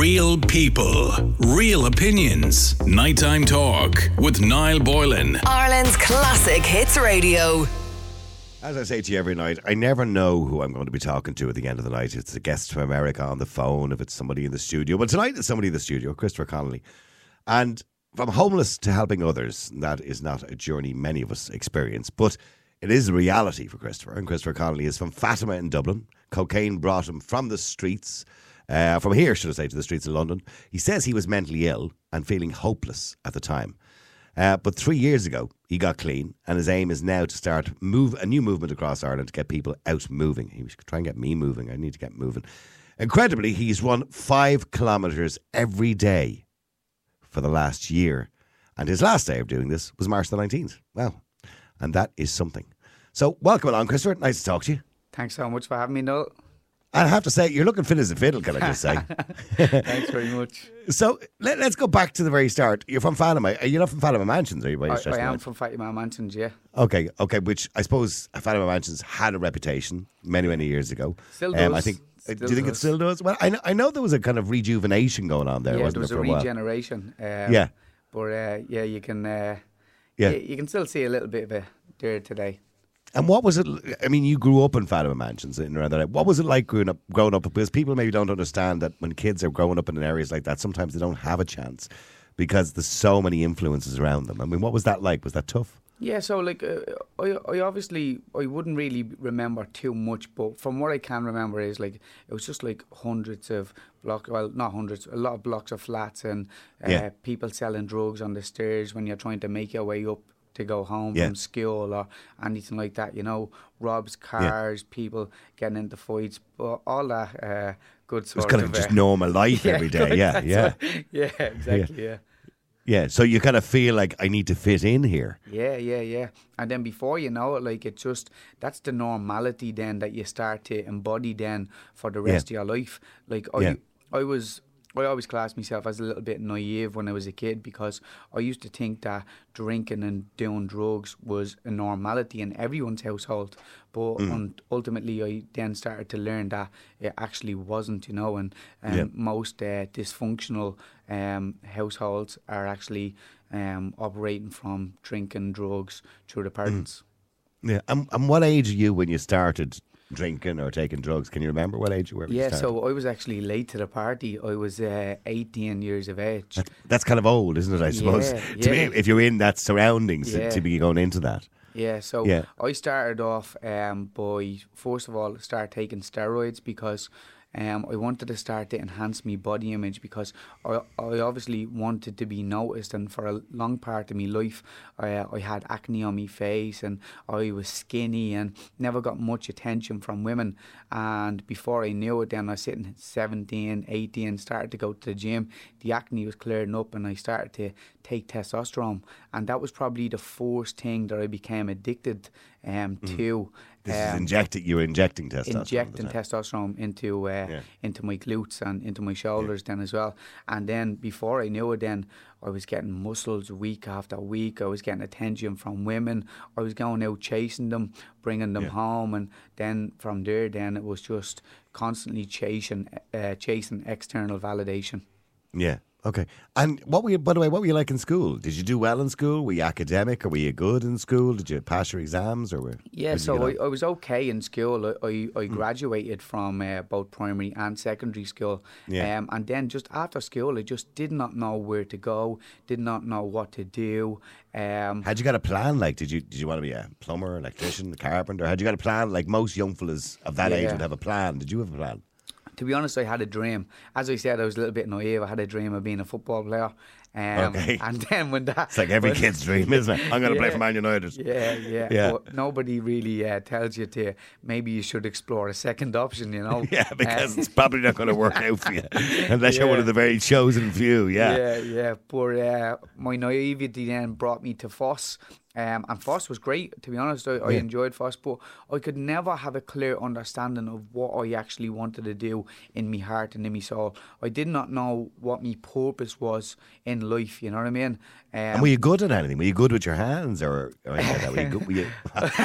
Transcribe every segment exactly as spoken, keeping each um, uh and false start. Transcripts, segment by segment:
Real people, real opinions. Nighttime Talk with Niall Boylan. Ireland's classic hits radio. As I say to you every night, I never know who I'm going to be talking to at the end of the night. It's a guest from America on the phone, if it's somebody in the studio. But tonight it's somebody in the studio, Christopher Connolly. And from homeless to helping others, that is not a journey many of us experience, but it is a reality for Christopher. And Christopher Connolly is from Fatima in Dublin. Cocaine brought him from the streets, uh, from here, should I say, to the streets of London. He says he was mentally ill and feeling hopeless at the time. Uh, but three years ago, he got clean, and his aim is now to start move a new movement across Ireland to get people out moving. He was trying to get me moving. I need to get moving. Incredibly, he's run five kilometres every day for the last year. And his last day of doing this was March the nineteenth. Wow. And that is something. So, welcome along, Christopher. Nice to talk to you. Thanks so much for having me, Noel. I have to say, you're looking fit as a fiddle, can I just say? Thanks very much. So, let, let's go back to the very start. You're from Fatima. You're not from Fatima Mansions, are you? By I, stretch I of am mind? from Fatima Mansions, yeah. Okay, okay, which I suppose Fatima Mansions had a reputation many, many years ago. Still does. Um, I think. Still do you think does. it still does? Well, I know, I know there was a kind of rejuvenation going on there, yeah, wasn't there was there, a for a while? regeneration. Um, Yeah. But uh, yeah, you can uh, Yeah. you, you can still see a little bit of it there today. And what was it? I mean, you grew up in Fatima Mansions in around that. What was it like growing up? Growing up, because people maybe don't understand that when kids are growing up in areas like that, sometimes they don't have a chance because there's so many influences around them. I mean, what was that like? Was that tough? Yeah, so like uh, I, I obviously I wouldn't really remember too much, but from what I can remember is like it was just like hundreds of blocks, well not hundreds, a lot of blocks of flats and uh, Yeah. people selling drugs on the stairs when you're trying to make your way up to go home Yeah. from school or anything like that. You know, robs cars, people getting into fights, but all that uh, good It was sort kind of of just uh, normal life every day. good, Yeah, that's yeah, what- yeah, exactly, yeah. yeah. So you kind of feel like I need to fit in here. Yeah, yeah, yeah. And then before you know it, like it just, that's the normality then that you start to embody then for the rest Yeah. of your life. Like I, Yeah. I was, I always classed myself as a little bit naive when I was a kid because I used to think that drinking and doing drugs was a normality in everyone's household. But Mm. un- ultimately I then started to learn that it actually wasn't, you know, and um, Yeah. most uh, dysfunctional um, households are actually um, operating from drinking drugs through the parents. Yeah. And, and what age are you when you started drinking or taking drugs? Can you remember what age you were? when you Yeah, started? so I was actually late to the party. I was uh, eighteen years of age. That's, that's kind of old, isn't it? I suppose. Yeah, To me, yeah. if you're in that surroundings, to- Yeah. to be going into that. Yeah, so Yeah. I started off um, by, first of all, start taking steroids because um, I wanted to start to enhance my body image because I, I obviously wanted to be noticed, and for a long part of my life I, I had acne on my face and I was skinny and never got much attention from women. And before I knew it, then I was sitting at seventeen, eighteen, started to go to the gym. The acne was clearing up and I started to take testosterone, and that was probably the first thing that I became addicted um, to. This is Um, injecting. You were injecting testosterone. at the injecting time. testosterone into uh, Yeah. into my glutes and into my shoulders then as well. And then before I knew it, then I was getting muscles week after week. I was getting attention from women. I was going out chasing them, bringing them Yeah. home, and then from there, then it was just constantly chasing, uh, chasing external validation. Yeah. Okay. And what were you? By the way, what were you like in school? Did you do well in school? Were you academic, or were you good in school? Did you pass your exams, or were? Yeah, did you so get I, on? I was okay in school. I I, I graduated from uh, both primary and secondary school. Yeah. Um, and then just after school, I just did not know where to go, did not know what to do. Um, Had you got a plan? Like, did you did you want to be a plumber, electrician, carpenter? Had you got a plan? Like most young fellas of that age Yeah. would have a plan. Did you have a plan? To be honest, I had a dream. As I said, I was a little bit naive. I had a dream of being a football player. Um, Okay. And then when that... It's like every when- kid's dream, isn't it? I'm going to play Yeah. for Man United. Yeah, yeah. Yeah. But nobody really uh, tells you to, maybe you should explore a second option, you know? Yeah, because Um, it's probably not going to work out for you unless you're one Yeah. of the very chosen few. Yeah. Yeah, yeah. But uh, my naivety then brought me to Foss. Um, and Foss was great, to be honest. I, I Yeah. enjoyed Foss, but I could never have a clear understanding of what I actually wanted to do in my heart and in my soul. I did not know what my purpose was in life. You know what I mean? Um, And were you good at anything? Were you good with your hands, or, or were you good? Were you,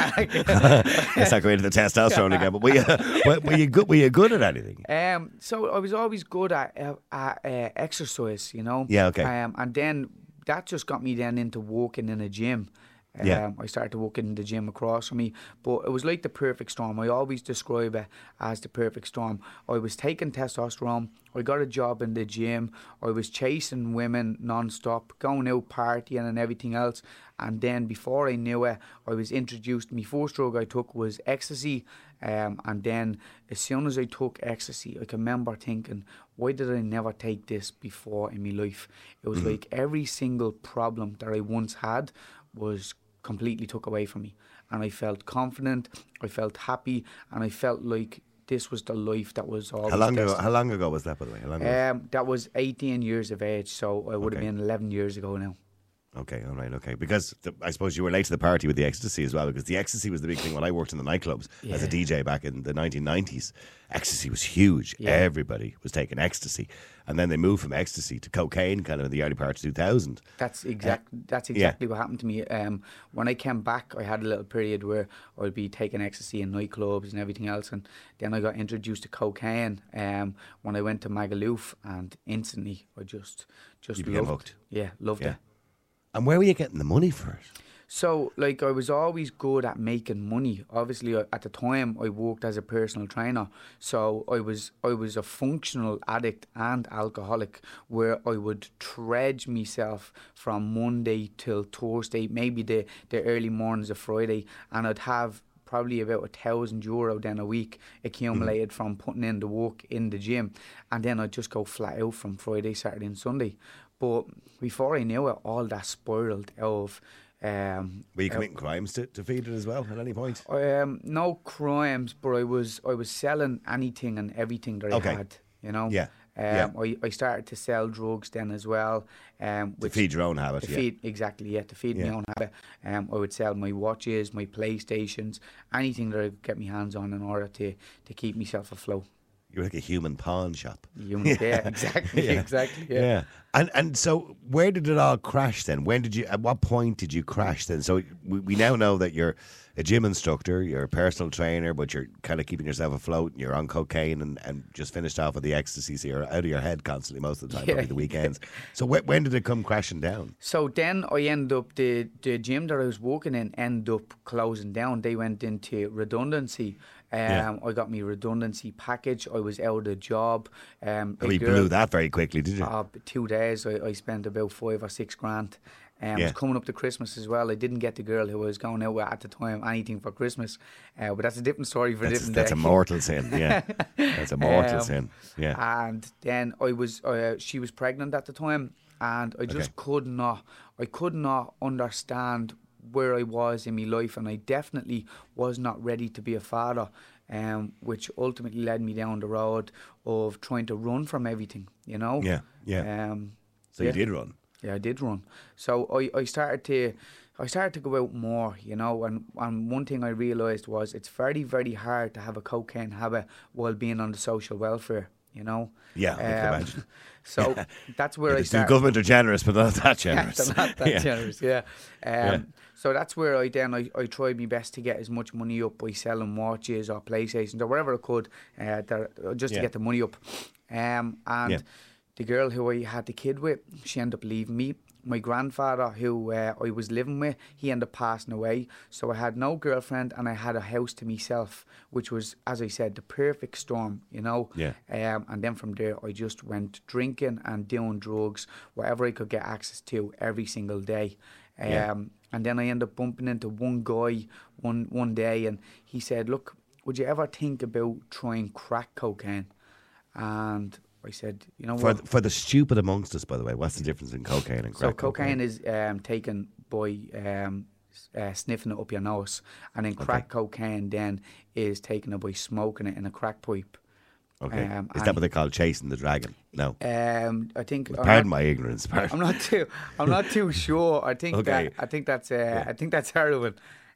let's not go into the testosterone again. But were you, were, were you good? Were you good at anything? Um, so I was always good at, uh, at uh, exercise, you know. Yeah, okay. Um, and then that just got me then into walking in a gym. Um, Yeah. I started walking in the gym across from me, but it was like the perfect storm. I always describe it as the perfect storm. I was taking testosterone. I got a job in the gym. I was chasing women non-stop, going out partying and everything else. And then before I knew it, I was introduced. My first drug I took was ecstasy. Um, and then as soon as I took ecstasy, I can remember thinking, why did I never take this before in my life? It was like every single problem that I once had was completely took away from me, and I felt confident, I felt happy, and I felt like this was the life that was always How long ago? destined. How long ago was that, by the way? How long ago? Um, that was eighteen years of age, so I would Okay. have been eleven years ago now. Okay, all right, okay. Because the, I suppose you were late to the party with the ecstasy as well, because the ecstasy was the big thing when I worked in the nightclubs as a Yeah. D J back in the nineteen nineties. Ecstasy was huge. Yeah. Everybody was taking ecstasy. And then they moved from ecstasy to cocaine kind of in the early part of two thousand. That's exact. That's yeah. exactly what happened to me. Um, when I came back, I had a little period where I'd be taking ecstasy in nightclubs and everything else, and then I got introduced to cocaine. Um, when I went to Magaluf, and instantly I just just You became loved. hooked. Yeah, loved Yeah. it. And where were you getting the money for it? So, like, I was always good at making money. Obviously, uh, at the time, I worked as a personal trainer, so I was I was a functional addict and alcoholic, where I would trudge myself from Monday till Thursday, maybe the, the early mornings of Friday, and I'd have probably about a thousand euro then a week accumulated mm. from putting in the work in the gym, and then I'd just go flat out from Friday, Saturday, and Sunday. But before I knew it, all that spiraled out of. Um, Were you committing uh, crimes to, to feed it as well at any point? Um, no crimes, but I was I was selling anything and everything that okay. I had. You know. Yeah. Um, yeah. I, I started to sell drugs then as well. Um, to feed your own habit. To yeah. feed exactly, yeah. To feed yeah. my own habit. Um, I would sell my watches, my PlayStations, anything that I could get my hands on in order to to keep myself afloat. You're like a human pawn shop. Human, yeah. yeah, exactly, yeah. exactly. Yeah. yeah. And and so where did it all crash then? When did you? At what point did you crash then? So we, we now know that you're a gym instructor, you're a personal trainer, but you're kind of keeping yourself afloat. And you're on cocaine and, and just finished off with the ecstasy, so you're out of your head constantly most of the time, yeah. probably the weekends. So wh- when did it come crashing down? So then I ended up the the gym that I was working in ended up closing down. They went into redundancy. Um, yeah. I got my redundancy package. I was out of the job. Um, and we blew that very quickly, did you? Uh, two days, I, I spent about five or six grand. Um, yeah. It was coming up to Christmas as well. I didn't get the girl who I was going out with at the time anything for Christmas. Uh, but that's a different story for that's, a different that's day. a mortal sin, yeah. That's a mortal um, sin, yeah. And then I was, uh, she was pregnant at the time, and I just okay. could not, I could not understand where I was in my life, and I definitely was not ready to be a father, um, which ultimately led me down the road of trying to run from everything, you know? Yeah, yeah. Um, so yeah. you did run? Yeah, I did run. So I, I started to I started to go out more, you know, and, and one thing I realised was it's very, very hard to have a cocaine habit while being on the social welfare, you know? Yeah, I can um, imagine. So yeah. that's where yeah, I the started. government are generous, but not that generous. Yeah, they're not that yeah. generous, yeah. Um, yeah. So that's where I then I, I tried my best to get as much money up by selling watches or PlayStations or whatever I could, uh, that, just yeah. to get the money up. Um, and yeah. the girl who I had the kid with, she ended up leaving me. My grandfather, who uh, I was living with, he ended up passing away. So I had no girlfriend and I had a house to myself, which was, as I said, the perfect storm, you know. Yeah. Um, and then from there, I just went drinking and doing drugs, whatever I could get access to every single day. Um, yeah. And then I ended up bumping into one guy one one day, and he said, "Look, would you ever think about trying crack cocaine?" And I said, you know for what? The, for the stupid amongst us, by the way, what's the difference in cocaine and crack So cocaine, cocaine? is um, taken by um, uh, sniffing it up your nose, and then crack okay. cocaine then is taken by smoking it in a crack pipe. Okay, Um, is that what they call chasing the dragon? No. Um, I think. Well, I'm pardon not- my ignorance. Pardon. I'm not too. I'm not too sure. I think Okay. that. I think that's. Uh, Yeah. I think that's heroin.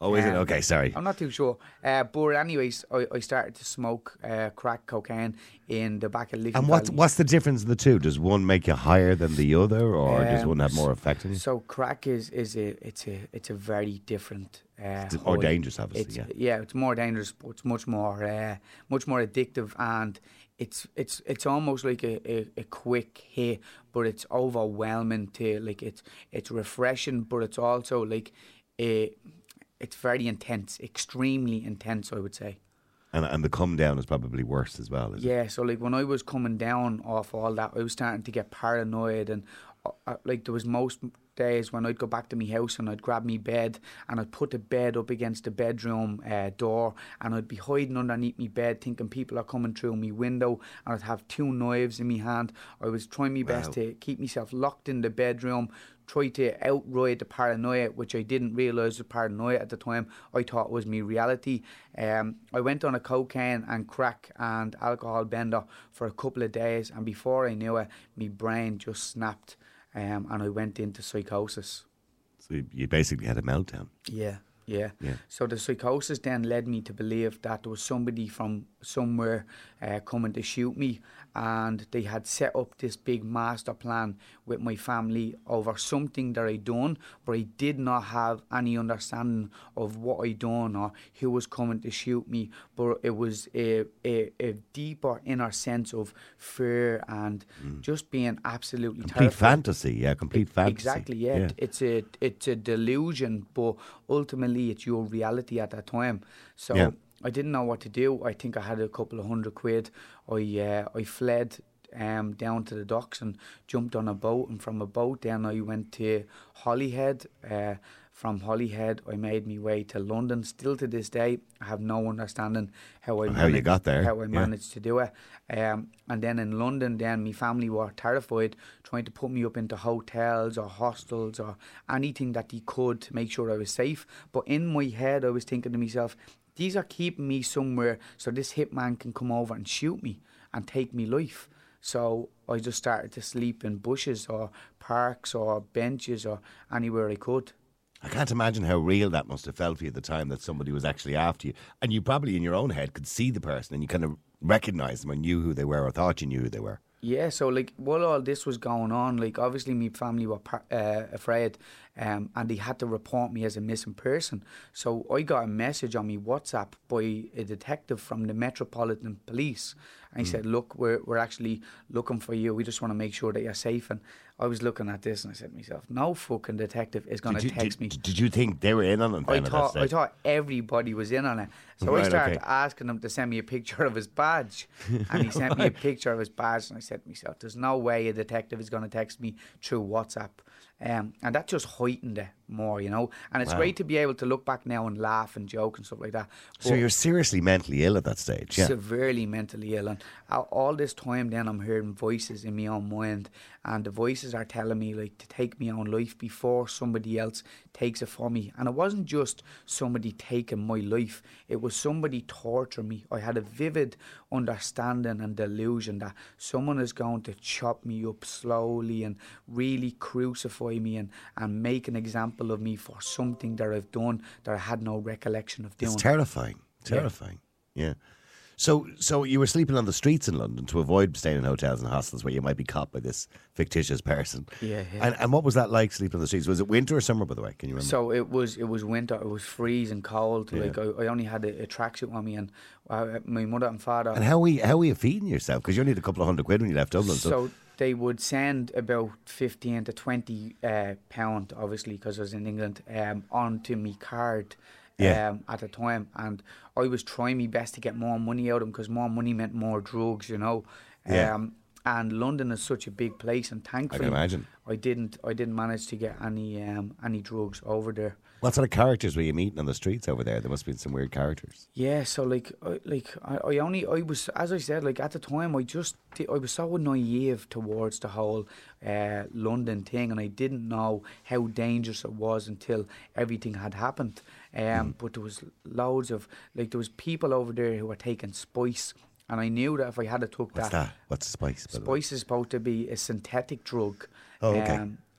Oh, is it? Um, Okay, sorry. I'm not too sure. Uh, but anyways, I, I started to smoke uh, crack cocaine in the back of Liffey And what's, Valley. what's the difference in the two? Does one make you higher than the other, or does Um, one have more effect on you? So crack is, is a it's a it's a very different. Uh, It's more high. dangerous, obviously, It's, yeah. yeah, it's more dangerous, but it's much more uh, much more addictive, and it's it's it's almost like a, a, a quick hit, but it's overwhelming to like it's it's refreshing, but it's also like a, it's very intense, extremely intense, I would say. And, and the come down is probably worse as well, is it? Yeah, so like when I was coming down off all that, I was starting to get paranoid, and uh, uh, like there was most days when I'd go back to my house and I'd grab me bed and I'd put the bed up against the bedroom uh, door, and I'd be hiding underneath me bed thinking people are coming through my window, and I'd have two knives in my hand. I was trying my best Wow. to keep myself locked in the bedroom, try to outride the paranoia, which I didn't realise was paranoia at the time. I thought it was my reality. Um, I went on a cocaine and crack and alcohol bender for a couple of days, and before I knew it, my brain just snapped, um, and I went into psychosis. So you, you basically had a meltdown. Yeah, yeah, Yeah. So the psychosis then led me to believe that there was somebody from somewhere uh, coming to shoot me, and they had set up this big master plan with my family over something that I done, but I did not have any understanding of what I done or who was coming to shoot me. But it was a a, a deeper inner sense of fear and just being absolutely Complete terrified. fantasy, yeah, complete fantasy. Exactly, yeah. It's a it's a delusion, but ultimately it's your reality at that time. So Yeah. I didn't know what to do. I think I had a couple of hundred quid. I uh, I fled um, down to the docks and jumped on a boat, and from a boat then I went to Holyhead. Uh, from Holyhead I made my way to London. Still to this day I have no understanding how I Of how you managed, got there, how I yeah. managed to do it. Um, and then in London, then my family were terrified, trying to put me up into hotels or hostels or anything that they could to make sure I was safe. But in my head, I was thinking to myself, these are keeping me somewhere so this hitman can come over and shoot me and take me life. So I just started to sleep in bushes or parks or benches or anywhere I could. I can't imagine how real that must have felt for you at the time that somebody was actually after you. And you probably in your own head could see the person and you kind of recognised them and knew who they were or thought you knew who they were. Yeah, so like while all this was going on, like obviously my family were par- uh, afraid, um, and they had to report me as a missing person. So I got a message on my WhatsApp by a detective from the Metropolitan Police, and he mm. said, "Look, we're we're actually looking for you. We just want to make sure that you're safe." And I was looking at this and I said to myself, "No fucking detective is going to text did, me." Did you think they were in on it? I Then thought at I that stage? thought everybody was in on it. So Right, I started okay. asking him to send me a picture of his badge, and he sent me a picture of his badge, and I said to myself, "There's no way a detective is going to text me through WhatsApp," um, and that just heightened it more, you know. And it's Wow. great to be able to look back now and laugh and joke and stuff like that. So But you're seriously mentally ill at that stage, yeah? severely mentally ill, and all- all this time then I'm hearing voices in my own mind, and the voices are telling me like to take my own life before somebody else takes it for me. And it wasn't just somebody taking my life, it was somebody torturing me. I had a vivid understanding and delusion that someone is going to chop me up slowly and really crucify me and, and make an example of me for something that I've done that I had no recollection of doing. It's terrifying, terrifying, yeah. So, so you were sleeping on the streets in London to avoid staying in hotels and hostels where you might be caught by this fictitious person. Yeah, yeah. And, and what was that like, sleeping on the streets? Was it winter or summer, by the way? Can you remember? So it was it was winter. It was freezing cold. Yeah. Like I, I only had a, a tracksuit on me, and uh, my mother and father. and how were you, how were you feeding yourself? Because you only had a couple of hundred quid when you left Dublin. So, So they would send about fifteen to twenty uh, pound, obviously, because I was in England, um, onto me card. Yeah. Um, at the time, and I was trying my best to get more money out of them because more money meant more drugs, you know. Yeah. Um, and London is such a big place, and I thankfully, can imagine. I didn't, I didn't manage to get any, um, any drugs over there. What sort of characters were you meeting on the streets over there? There must have been some weird characters. Yeah, so like, I, like I, I only, I was, as I said, like at the time, I just, di- I was so naive towards the whole uh, London thing, and I didn't know how dangerous it was until everything had happened. Um, Mm. But there was loads of, like, there was people over there who were taking spice, and I knew that if I had to took What's that, that? What's spice? by the way? spice is supposed to be a synthetic drug. Oh, okay. Um,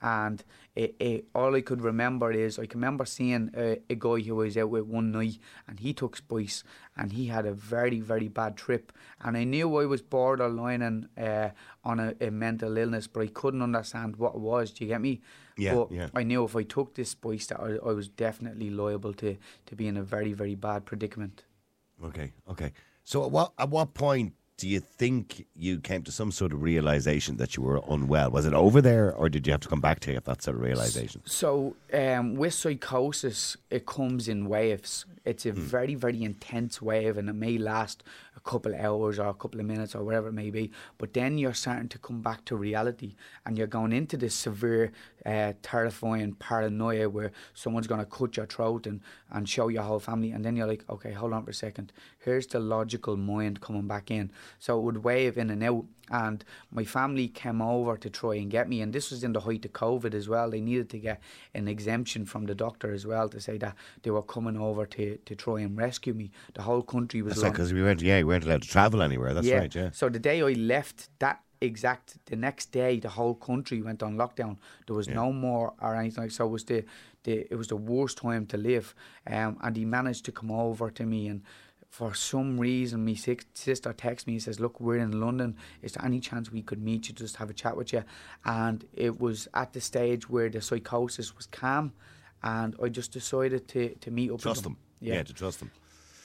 and it, it, all I could remember is I can remember seeing a, a guy who I was out with one night, and he took spice, and he had a very, very bad trip, and I knew I was borderline uh, on a, a mental illness, but I couldn't understand what it was. Do you get me? Yeah, but yeah. I knew if I took this spice that I, I was definitely liable to, to be in a very, very bad predicament. Okay, okay. So at what at what point do you think you came to some sort of realisation that you were unwell? Was it over there, or did you have to come back to get that sort of realisation? So um, with psychosis, it comes in waves. It's a mm. very, very intense wave, and it may last a couple of hours or a couple of minutes or whatever it may be. But then you're starting to come back to reality, and you're going into this severe, uh, terrifying paranoia where someone's going to cut your throat and, and show your whole family. And then you're like, okay, hold on for a second. Here's the logical mind coming back in. So it would wave in and out. And my family came over to try and get me, and this was in the height of COVID as well. They needed to get an exemption from the doctor as well to say that they were coming over to, to try and rescue me. The whole country was. That's right, because we weren't, yeah, we weren't allowed to travel anywhere. That's yeah. right, yeah. So the day I left, that exact the next day, the whole country went on lockdown. There was yeah. no more or anything like. So it was the, the it was the worst time to live. Um, and he managed to come over to me, and for some reason, my sister texts me and says, look, we're in London. Is there any chance we could meet you, just have a chat with you? And it was at the stage where the psychosis was calm, and I just decided to, to meet up trust with them. them. Yeah. yeah, to trust them.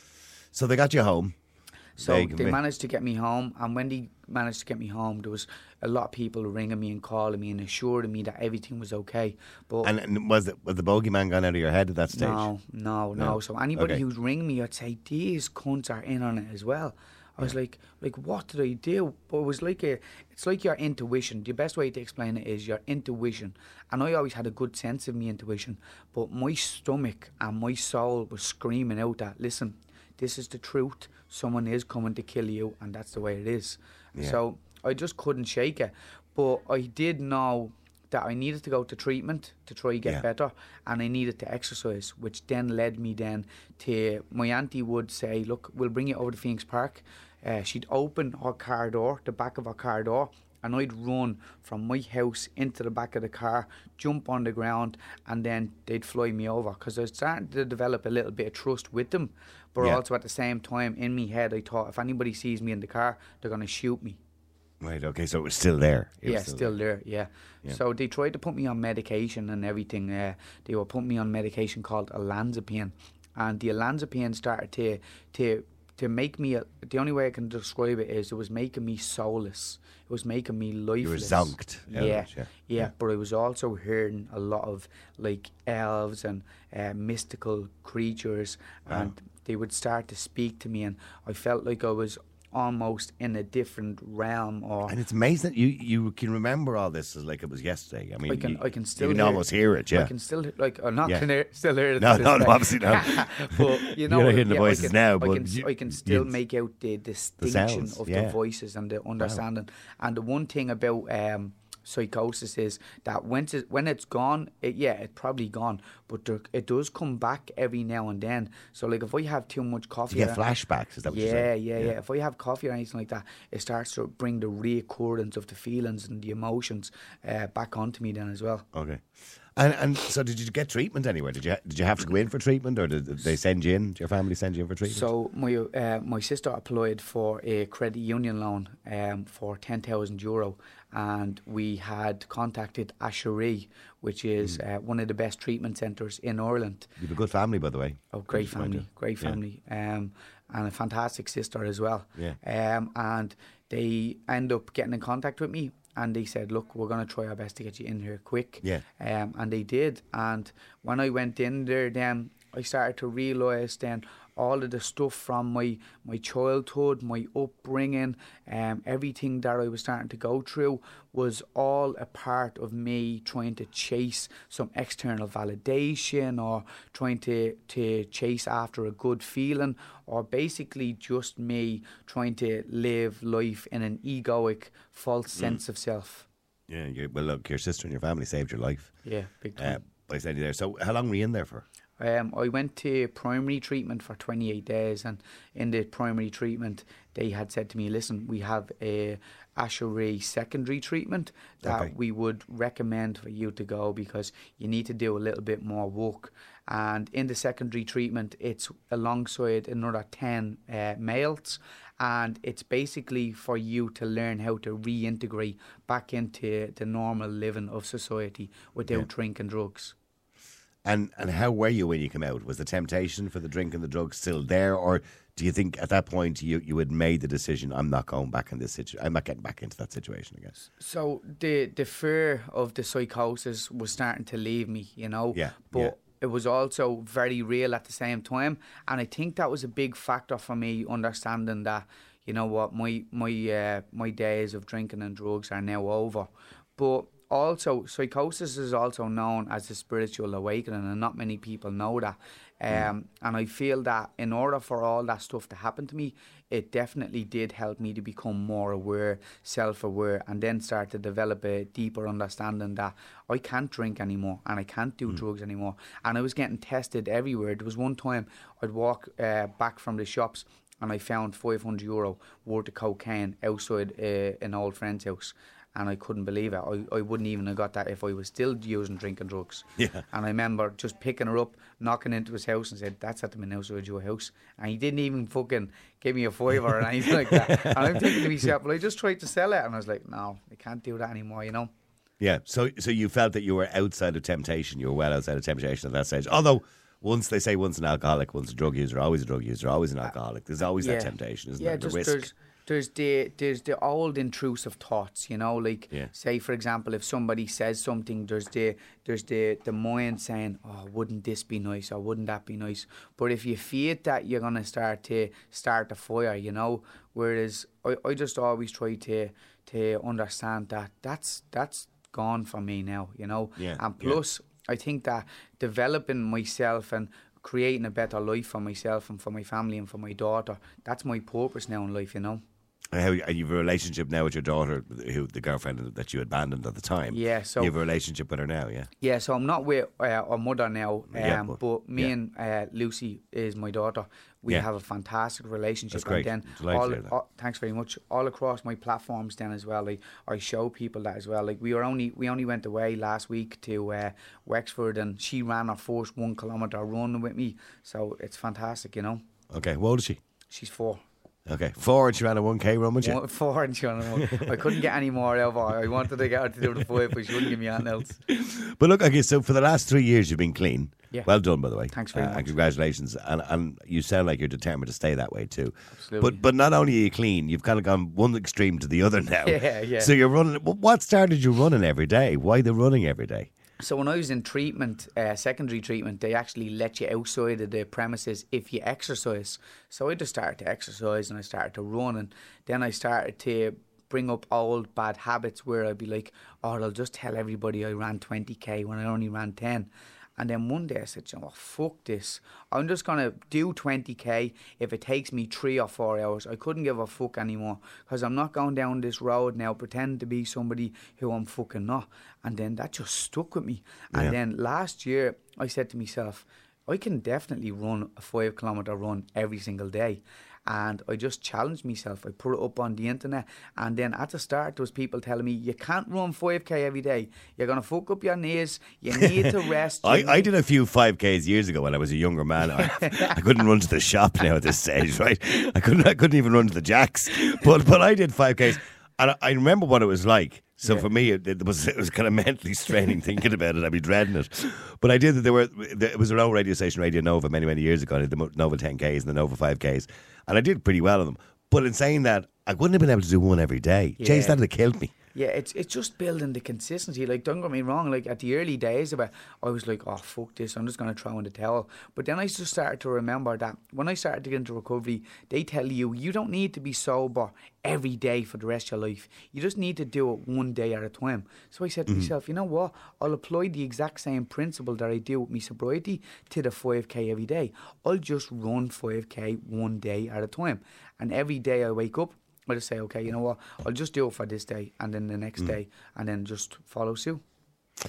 So they got you home. So they, they managed to get me home, and when they managed to get me home, there was a lot of people ringing me and calling me and assuring me that everything was okay. But and, and was it was the bogeyman gone out of your head at that stage? No, no, no. no. So anybody okay. who's ringing me, I'd say these cunts are in on it as well. I was yeah. like, like, what did I do? But it was like a, it's like your intuition. The best way to explain it is your intuition. And I always had a good sense of my intuition, but my stomach and my soul was screaming out that, listen, this is the truth. Someone is coming to kill you, and that's the way it is. Yeah. So I just couldn't shake it. But I did know that I needed to go to treatment to try and get yeah. better, and I needed to exercise, which then led me then to, my auntie would say, look, we'll bring you over to Phoenix Park. Uh, she'd open her car door, the back of her car door, and I'd run from my house into the back of the car, jump on the ground, and then they'd fly me over, because I was starting to develop a little bit of trust with them. But yeah. also at the same time, in my head, I thought if anybody sees me in the car, they're going to shoot me. Right, okay, so it was still there. It yeah, still, still there, there yeah. yeah. So they tried to put me on medication and everything. Uh, they were putting me on medication called olanzapine. And the olanzapine started to... to To make me, a, the only way I can describe it is it was making me soulless. It was making me lifeless. You were zonked. Yeah, yeah, yeah, yeah. But I was also hearing a lot of like elves and uh, mystical creatures, wow. and they would start to speak to me, and I felt like I was almost in a different realm. Or and it's amazing that you, you can remember all this as like it was yesterday. I mean, I can you, I can still you can hear, almost hear it. Yeah, I can still like I'm not yeah. can hear, still hear it. No, no, no, obviously not. But you know, you're not hearing the yeah, voices I can, now. I But can you, I can still you, make out the distinction the of yeah. the voices and the understanding. Wow. And the one thing about um, psychosis is that when it's, when it's gone, it, yeah, it's probably gone, but there, it does come back every now and then. So like if I have too much coffee, you get flashbacks. Is that what yeah, you're saying? Yeah, yeah, yeah. If I have coffee or anything like that, it starts to bring the reoccurrence of the feelings and the emotions uh, back onto me then as well. Okay. And and so did you get treatment anywhere? Did you did you have to go in for treatment, or did they send you in? Did your family send you in for treatment? So my uh, my sister applied for a credit union loan um, for ten thousand euro, and we had contacted Asherie, which is mm. uh, one of the best treatment centres in Ireland. You have a good family, by the way. Oh, great family, great family, yeah. um, and a fantastic sister as well. Yeah. Um, and they end up getting in contact with me. And they said, look, we're going to try our best to get you in here quick. Yeah. Um, and they did. And when I went in there, then I started to realise then all of the stuff from my, my childhood, my upbringing, um, everything that I was starting to go through was all a part of me trying to chase some external validation, or trying to, to chase after a good feeling, or basically just me trying to live life in an egoic, false mm. sense of self. Yeah, you, well, look, your sister and your family saved your life. Yeah, big time. Uh, by sending you there. So how long were you in there for? Um, I went to primary treatment for twenty-eight days, and in the primary treatment, they had said to me, listen, we have a Asheray secondary treatment that Okay. we would recommend for you to go because you need to do a little bit more work. And in the secondary treatment, it's alongside another ten uh, males, and it's basically for you to learn how to reintegrate back into the normal living of society without Yeah. drinking drugs. And and how were you when you came out? Was the temptation for the drink and the drugs still there, or do you think at that point you, you had made the decision, I'm not going back in this situation, I'm not getting back into that situation again? So the the fear of the psychosis was starting to leave me, you know. Yeah, But yeah. it was also very real at the same time, and I think that was a big factor for me understanding that, you know what, my my uh, my days of drinking and drugs are now over. But also, psychosis is also known as a spiritual awakening, and not many people know that. Um, and I feel that in order for all that stuff to happen to me, it definitely did help me to become more aware, self-aware, and then start to develop a deeper understanding that I can't drink anymore and I can't do drugs anymore. And I was getting tested everywhere. There was one time I'd walk uh, back from the shops and I found five hundred euro worth of cocaine outside uh, an old friend's house. And I couldn't believe it. I, I wouldn't even have got that if I was still using drinking drugs. Yeah. And I remember just picking her up, knocking into his house and said, that's at the minute outside your house. And he didn't even fucking give me a fiver or anything like that. And I'm thinking to myself, well, I just tried to sell it. And I was like, no, I can't do that anymore, you know. Yeah, so so you felt that you were outside of temptation, you were well outside of temptation at that stage. Although, once they say once an alcoholic, once a drug user, always a drug user, always an alcoholic. There's always that temptation, isn't yeah, there? The just risk. There's, there's the there's the old intrusive thoughts, you know, like Yeah. say for example, if somebody says something, there's the there's the the mind saying, oh, wouldn't this be nice or wouldn't that be nice? But if you feed that, you're gonna start to start a fire, you know. Whereas I, I just always try to to understand that that's that's gone for me now, you know. Yeah, And yeah. plus, I think that developing myself and creating a better life for myself and for my family and for my daughter, that's my purpose now in life, you know. How, and you have a relationship now with your daughter, who the girlfriend that you abandoned at the time. Yeah, so- you have a relationship with her now, yeah. Yeah, so I'm not with uh, our mother now, um, Yeah, but- but me yeah. and uh, Lucy is my daughter. We Yeah. have a fantastic relationship. That's great. And I'm then delighted all, to hear that. all- thanks very much. All across my platforms then as well, like, I show people that as well. Like we were only we only went away last week to uh, Wexford, and she ran her first one kilometre run with me. So it's fantastic, you know. Okay, what old is she? She's four. Okay, four, and she ran a one K run with you? One, four and she on a one. I couldn't get any more out of her. I wanted to get her to do the five, but she wouldn't give me anything else. But look, okay, so for the last three years you've been clean. Yeah. Well done, by the way. Thanks very Uh, much. And congratulations. And, and you sound like you're determined to stay that way too. Absolutely. But but not only are you clean, you've kind of gone one extreme to the other now. Yeah, yeah. So you're running. wh- What started you running every day? Why the running every day? So when I was in treatment, uh, secondary treatment, they actually let you outside of the premises if you exercise. So I just started to exercise and I started to run, and then I started to bring up old bad habits where I'd be like, oh, I'll just tell everybody I ran twenty K when I only ran ten. And then one day I said, you know, fuck this. I'm just going to do twenty K if it takes me three or four hours. I couldn't give a fuck anymore because I'm not going down this road now pretending to be somebody who I'm fucking not. And then that just stuck with me. And Yeah. then last year I said to myself, I can definitely run a five kilometre run every single day. And I just challenged myself. I put it up on the internet, and then at the start there was people telling me, you can't run five K every day, you're going to fuck up your knees, you need to rest. I, you I need-" did a few five Ks years ago when I was a younger man. I, I couldn't run to the shop now at this stage, right? I couldn't I couldn't even run to the jacks. But but I did five Ks, and I, I remember what it was like. So for me, it, it was it was kind of mentally straining thinking about it. I'd be dreading it. But I did that. There were there was an old radio station, Radio Nova, many many years ago. I did the Nova ten Ks and the Nova five Ks, and I did pretty well on them. But in saying that, I wouldn't have been able to do one every day. Yeah. James, that'd have killed me. Yeah, it's it's just building the consistency. Like, don't get me wrong, like at the early days of it, I was like, oh, fuck this, I'm just going to throw in the towel. But then I just started to remember that when I started to get into recovery, they tell you, you don't need to be sober every day for the rest of your life. You just need to do it one day at a time. So I said to myself, you know what, I'll apply the exact same principle that I do with my sobriety to the five K every day. I'll just run five K one day at a time. And every day I wake up, I just say, okay, you know what, I'll just do it for this day and then the next day and then just follow suit.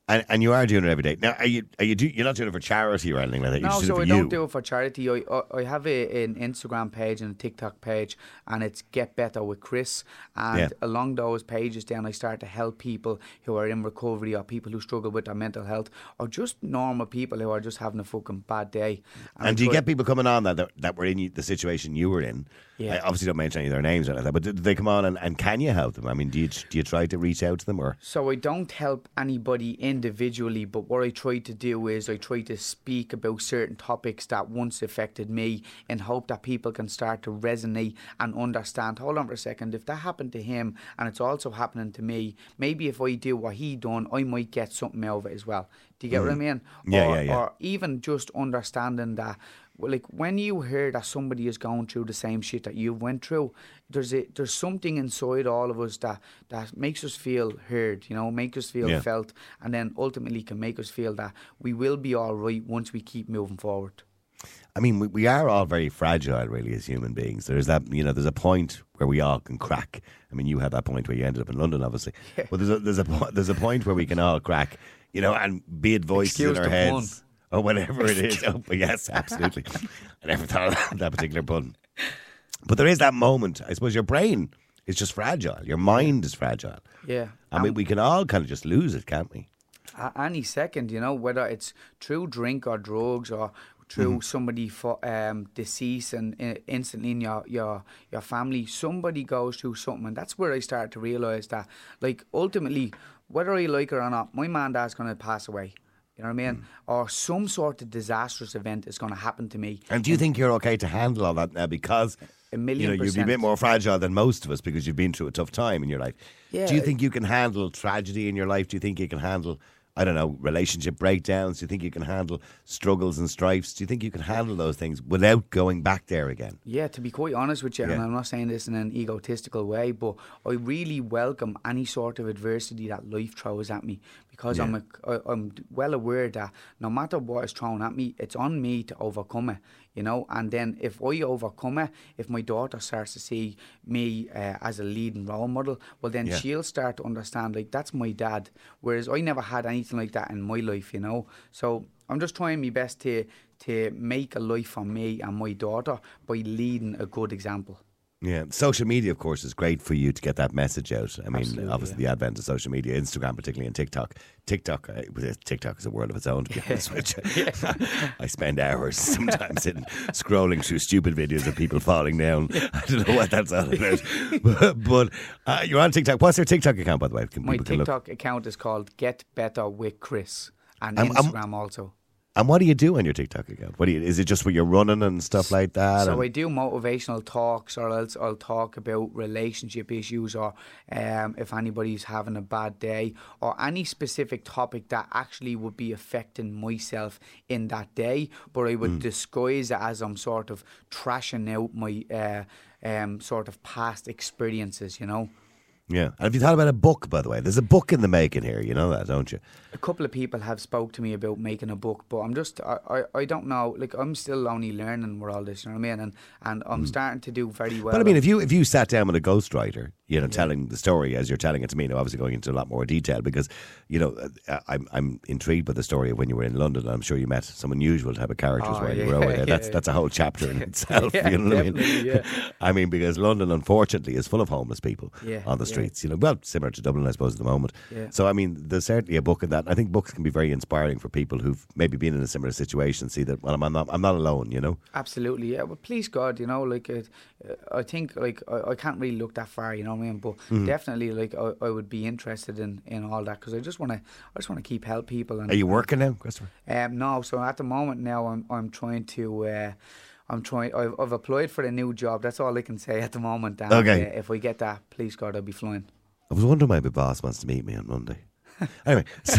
And, and you are doing it every day. Now, are you are you do, you're not doing it for charity or anything like that? You're No, just doing so it I for you. don't do it for charity. I I, I have a, an Instagram page and a TikTok page, and it's Get Better with Chris. And Yeah. along those pages, then I start to help people who are in recovery, or people who struggle with their mental health, or just normal people who are just having a fucking bad day. And, I do you try- get people coming on that, that that were in you- the situation you were in? Yeah. I obviously don't mention any of their names or anything, but did they come on and, and can you help them? I mean, do you do you try to reach out to them or? So I don't help anybody individually, but what I try to do is I try to speak about certain topics that once affected me, in hope that people can start to resonate and understand, hold on for a second, if that happened to him and it's also happening to me, maybe if I do what he done, I might get something out of it as well. Do you get what I mean? Yeah, or, yeah, yeah. Or even just understanding that, well, like when you hear that somebody is going through the same shit that you went through, there's a there's something inside all of us that, that makes us feel heard, you know, make us feel Yeah. felt, and then ultimately can make us feel that we will be all right once we keep moving forward. I mean, we, we are all very fragile, really, as human beings. There's that, you know, there's a point where we all can crack. I mean, you had that point where you ended up in London, obviously. Yeah. But there's a there's a po- there's a point where we can all crack, you know, and be it voices Excuse in our the heads or whatever it is. Oh, yes, absolutely. I never thought of that particular pun. But there is that moment. I suppose your brain is just fragile. Your mind is fragile. Yeah. I mean, And- we can all kind of just lose it, can't we? A- any second, you know, whether it's through drink or drugs or through somebody for um deceased and uh, instantly in your, your your family, somebody goes through something, and that's where I started to realise that, like, ultimately, whether I like it or not, my man dad's going to pass away. You know what I mean? Or some sort of disastrous event is going to happen to me. And do you think you're okay to handle all that now? Because A million you know, you'd be a percent. bit more fragile than most of us because you've been through a tough time in your life. Yeah. Do you think you can handle tragedy in your life? Do you think you can handle, I don't know, relationship breakdowns? Do you think you can handle struggles and strifes? Do you think you can handle those things without going back there again? Yeah, to be quite honest with you, Yeah. and I'm not saying this in an egotistical way, but I really welcome any sort of adversity that life throws at me, because I'm a, I, I'm well aware that no matter what is thrown at me, it's on me to overcome it, you know. And then if I overcome it, if my daughter starts to see me uh, as a leading role model, well then Yeah. she'll start to understand, like, that's my dad, whereas I never had anything like that in my life, you know. So I'm just trying my best to to make a life for me and my daughter by leading a good example. Yeah, social media, of course, is great for you to get that message out. I mean, Absolutely, obviously, yeah. the advent of social media, Instagram particularly, and TikTok. TikTok, uh, TikTok is a world of its own, to be honest with you. I spend hours sometimes in scrolling through stupid videos of people falling down. I don't know what that's all about. but but uh, you're on TikTok. What's your TikTok account, by the way? Can My people can look- TikTok account is called Get Better with Chris, and Um, um, Instagram also. And what do you do on your TikTok account? What do you, is it just where you're running and stuff like that? So and- I do motivational talks, or else I'll talk about relationship issues, or um, if anybody's having a bad day, or any specific topic that actually would be affecting myself in that day. But I would disguise it as I'm sort of trashing out my uh, um, sort of past experiences, you know. Yeah. And have you thought about a book, by the way? There's a book in the making here. You know that, don't you? A couple of people have spoke to me about making a book, but I'm just, I, I, I don't know, like, I'm still only learning with all this, you know what I mean? And and I'm starting to do very well. But I mean, if you if you sat down with a ghostwriter, you know, telling the story as you're telling it to me, now obviously going into a lot more detail because, you know, uh, I'm I'm intrigued by the story of when you were in London. I'm sure you met some unusual type of characters Oh, while you yeah, were over there. That's yeah. that's a whole chapter in itself. Yeah, you know what I mean? definitely, yeah. I mean, because London, unfortunately, is full of homeless people Yeah, on the yeah. streets. You know, well, similar to Dublin, I suppose, at the moment. Yeah. So I mean, there's certainly a book in that. I think books can be very inspiring for people who've maybe been in a similar situation. See that, well, I'm not I'm not alone. You know. Absolutely, yeah. Well, please God, you know, like, it, uh, I think, like, I, I can't really look that far, you know what I mean? But Mm-hmm. definitely, like, I, I would be interested in, in all that, because I just want to, I just want to keep help people. And Are you working now, Christopher? Um, no, so at the moment now, I'm I'm trying to. Uh, I'm trying. I've, I've applied for a new job. That's all I can say at the moment. And, Okay. Uh, if I get that, please God, I'll be flying. I was wondering why my boss wants to meet me on Monday. Anyway, so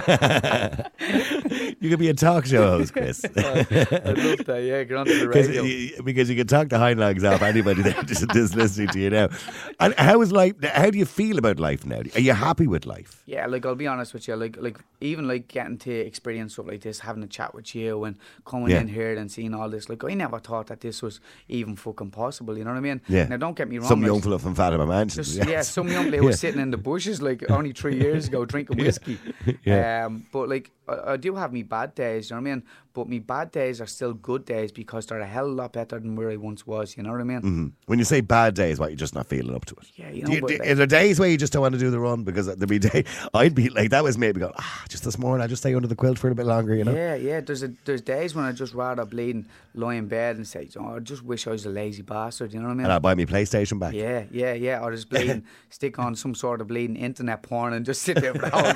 you could be a talk show host, Chris. I love that. Yeah, get onto the Because radio. you, because you can talk the hind legs off anybody that just, just listening to you now. And how is life? How do you feel about life now? Are you happy with life? Yeah, like, I'll be honest with you, like like even like getting to experience stuff like this, having a chat with you and coming Yeah. in here and seeing all this, like, I never thought that this was even fucking possible, you know what I mean? Yeah. Now, don't get me wrong. Some like, young fella from Fatima Mansion. just, yeah, some young lady was Yeah. sitting in the bushes like only three years ago drinking drinking whiskey. Yeah. Um, but like, I, I do have me bad days, you know what I mean? But me bad days are still good days because they're a hell of a lot better than where I once was, you know what I mean? Mm-hmm. When you say bad days, what, you're just not feeling up to it? Yeah, you know. Do you, but do, like, are there days where you just don't want to do the run? Because there'd be day, I'd be like, that was maybe going, ah, just this morning, I just stay under the quilt for a bit longer, you know? Yeah, yeah. There's a, there's days when I just rather bleed and lie in bed and say, oh, I just wish I was a lazy bastard, you know what I mean? And I'll buy me PlayStation back. Yeah, yeah, yeah. Or just bleed and stick on some sort of bleeding internet porn and just sit there for the whole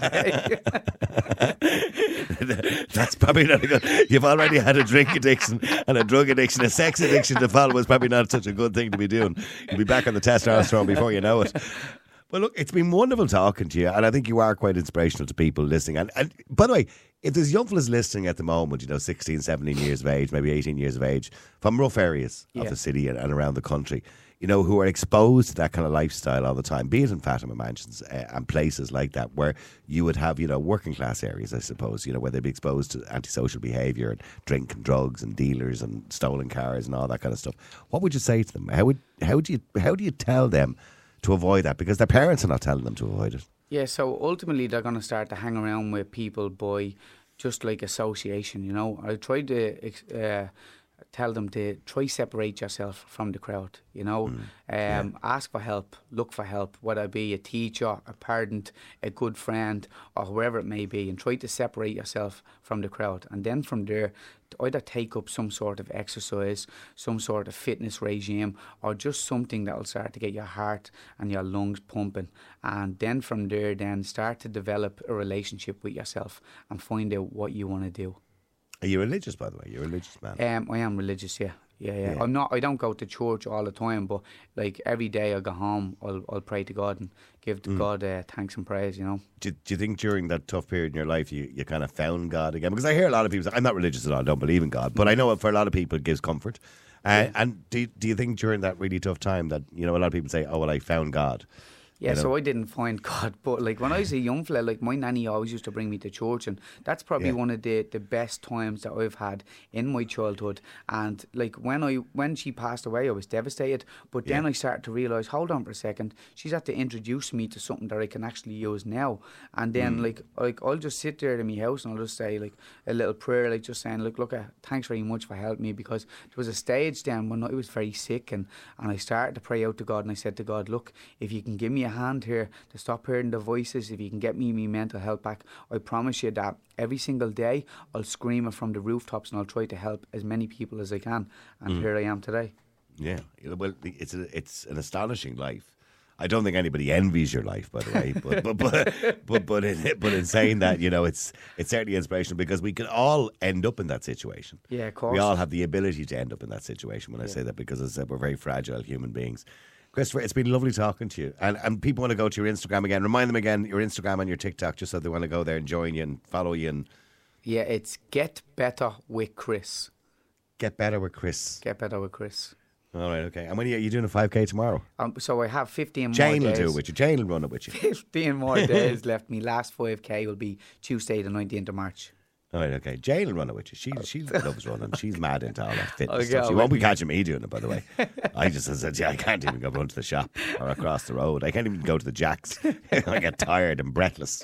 day. That's probably not a good. You've already had a drink addiction and a drug addiction, a sex addiction to follow is probably not such a good thing to be doing. You'll be back on the testosterone before you know it. But look, it's been wonderful talking to you, and I think you are quite inspirational to people listening. And, and by the way, if there's young fellas listening at the moment, you know, sixteen, seventeen years of age, maybe eighteen years of age, from rough areas Yeah. of the city and, and around the country, you know, who are exposed to that kind of lifestyle all the time, be it in Fatima Mansions uh, and places like that, where you would have, you know, working class areas, I suppose, you know, where they'd be exposed to antisocial behaviour and drink and drugs and dealers and stolen cars and all that kind of stuff. What would you say to them? How would how do you how do you tell them to avoid that? Because their parents are not telling them to avoid it. Yeah, so ultimately they're going to start to hang around with people by just like association, you know. I tried to uh, tell them to try separate yourself from the crowd, you know. Mm, um, yeah. Ask for help, look for help, whether it be a teacher, a parent, a good friend, or whoever it may be, and try to separate yourself from the crowd. And then from there, either take up some sort of exercise, some sort of fitness regime, or just something that will start to get your heart and your lungs pumping. And then from there, then start to develop a relationship with yourself and find out what you want to do. Are you religious, by the way? You're a religious man. Um, I am religious, yeah. Yeah, yeah, Yeah. I'm not. I don't go to church all the time, but like every day I go home, I'll I'll pray to God and give to God uh, thanks and praise. You know. Do, do you think during that tough period in your life you, you kind of found God again? Because I hear a lot of people say, I'm not religious at all, I don't believe in God, but I know for a lot of people it gives comfort. Uh, Yeah. And do do you think during that really tough time that, you know, a lot of people say, oh well, I found God? Yeah, You know? so I didn't find God, but like when I was a young fella, like my nanny always used to bring me to church, and that's probably Yeah. one of the, the best times that I've had in my childhood. And like when I when she passed away, I was devastated. But then Yeah. I started to realise, hold on for a second, she's had to introduce me to something that I can actually use now. And then Mm. like like I'll just sit there in my house and I'll just say like a little prayer, like just saying, look, look, uh, thanks very much for helping me, because there was a stage then when I was very sick and and I started to pray out to God, and I said to God, look, if you can give me a hand here to stop hearing the voices, if you can get me me mental health back, I promise you that every single day I'll scream it from the rooftops and I'll try to help as many people as I can. And here I am today. Yeah, well, it's a, it's an astonishing life. I don't think anybody envies your life, by the way, but but but but but in, but in saying that, you know, it's it's certainly inspirational, because we can all end up in that situation. Yeah, of course. We all have the ability to end up in that situation. When I say that, because as I said, we're very fragile human beings. Christopher, it's been lovely talking to you. And and people want to go to your Instagram again. Remind them again, your Instagram and your TikTok, just so they want to go there and join you and follow you and Yeah, it's Get Better with Chris. get better with Chris. Get Better with Chris. All right, okay. And when are you, are you doing a five K tomorrow? Um, so I have fifteen Jane more will days. do it with you. Jane will run it with you. fifteen more days left. My last five K will be Tuesday the nineteenth of March. All right, okay. Jane will run it with you. She she loves running. She's mad into all that fitness Okay, stuff. She I'll won't be make- catching me doing it, by the way. I just said, yeah, I can't even go run to the shop or across the road. I can't even go to the Jacks. I get tired and breathless.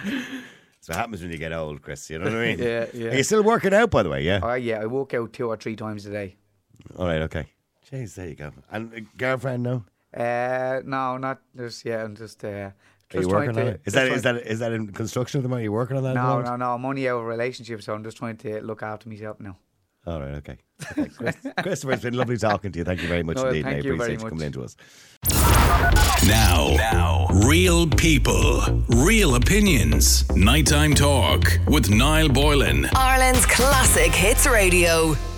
That's what happens when you get old, Chris. You know what I mean? Yeah, yeah. Are you still working out, by the way? Yeah. Oh yeah, I walk out two or three times a day. All right, okay. Jeez, there you go. And a girlfriend, no? Uh, no, not just yeah. I'm just uh, Are just you trying working to. on it? Is just that trying- is that is that in construction at the moment? Are you working on that? at the No, moment? no, no. I'm only out of a relationship, so I'm just trying to look after myself now. All right, okay. okay. Chris, Christopher, it's been lovely talking to you. Thank you very much No, indeed. thank and I you appreciate very you coming much. into us. Now, now, real people, real opinions. Nighttime Talk with Niall Boylan. Ireland's classic hits radio.